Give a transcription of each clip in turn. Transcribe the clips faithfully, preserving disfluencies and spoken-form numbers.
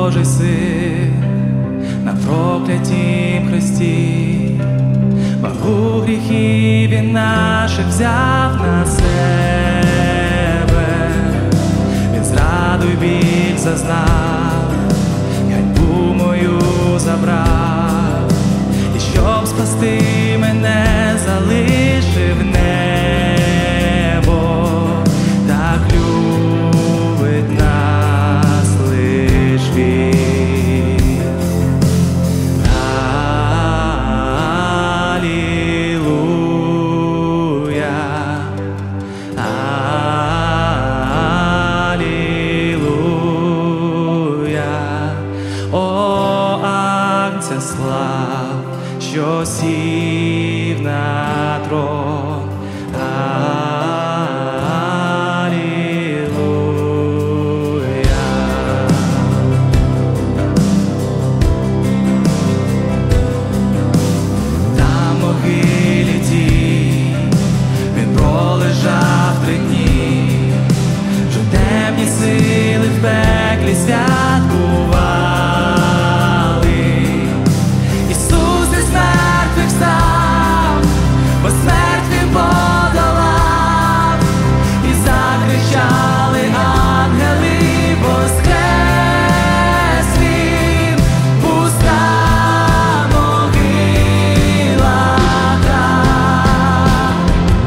Божий син на проклятім хресті, вагу гріхів він наших взяв на себе. Він зраду й біль зазнав, ганьбу мою забрав, і щоб спасти мене, залишив небо. Так любить нас лиш він. Алілуя, алілуя. О, Агнця слав, що сів на трон. Сили в пеклі святкували. Ісус із мертвих встав, бо смерть він подолав, і закричали ангели: воскрес він, пуста могила край.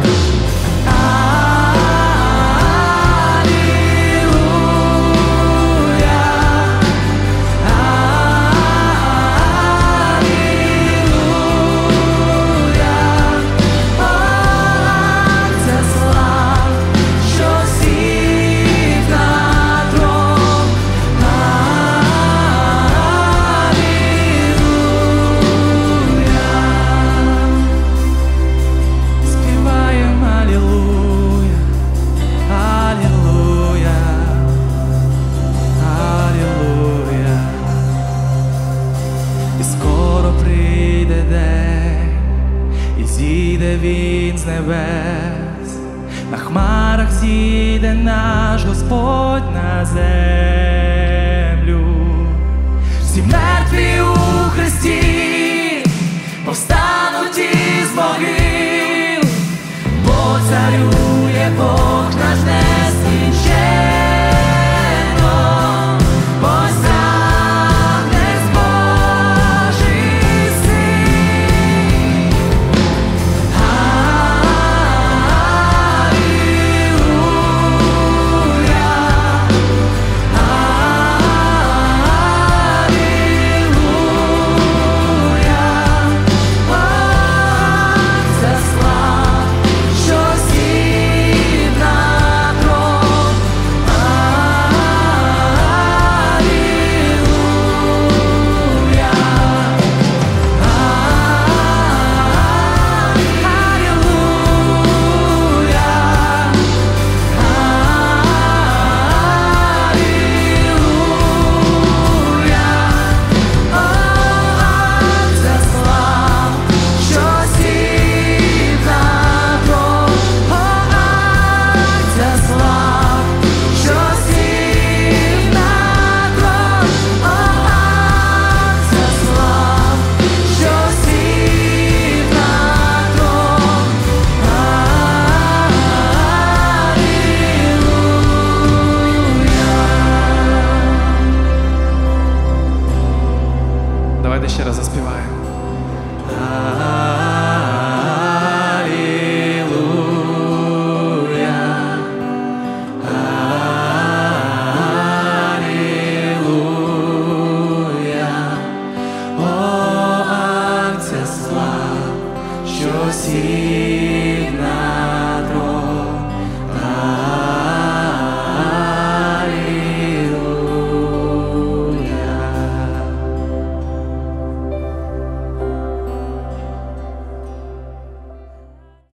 Зійде він з небес, на хмарах зійде наш Господь на землю.